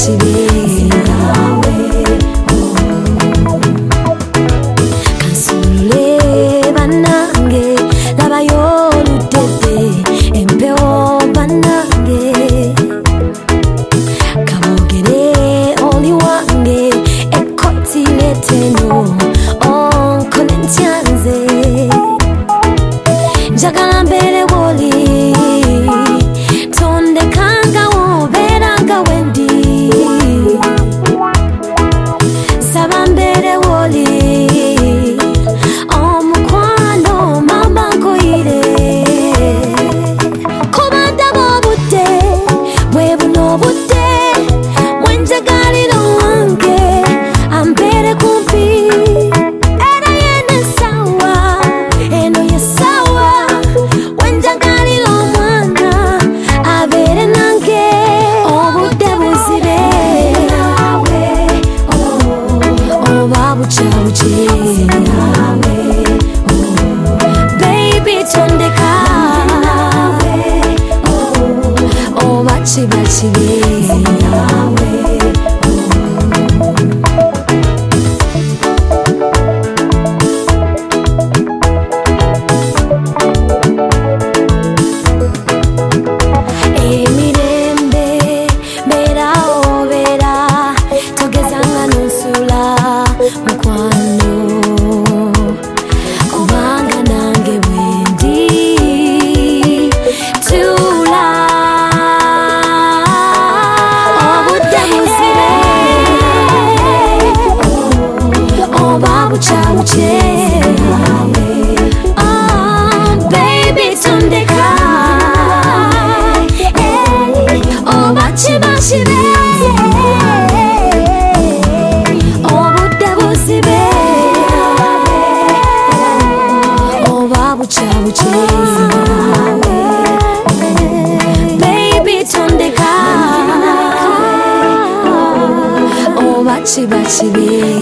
bachibe kansule banange labayo lutete empeo banange kabogere oli wange ekotileteno onkonentianze njagala mbere woli tonde kanga woberanga wendi saba mbere woli omukwano mama nkoyire kubanda bobudde bwebuno budde mwenjagaliro wange ambere kumpi era yene sawa eno ye sawa wenjagaliro mwana abere nange obudde buzibe oba bucabuce baby tondeka oba kibakibe emirembe bera obera togezanga nonsula mukwano kubanga nange bwendi tula obudde buzibe oba bucabuce baby tondeka oba kibakibe obudde buzibe oba bucabuce baby tondeka oba kibakibe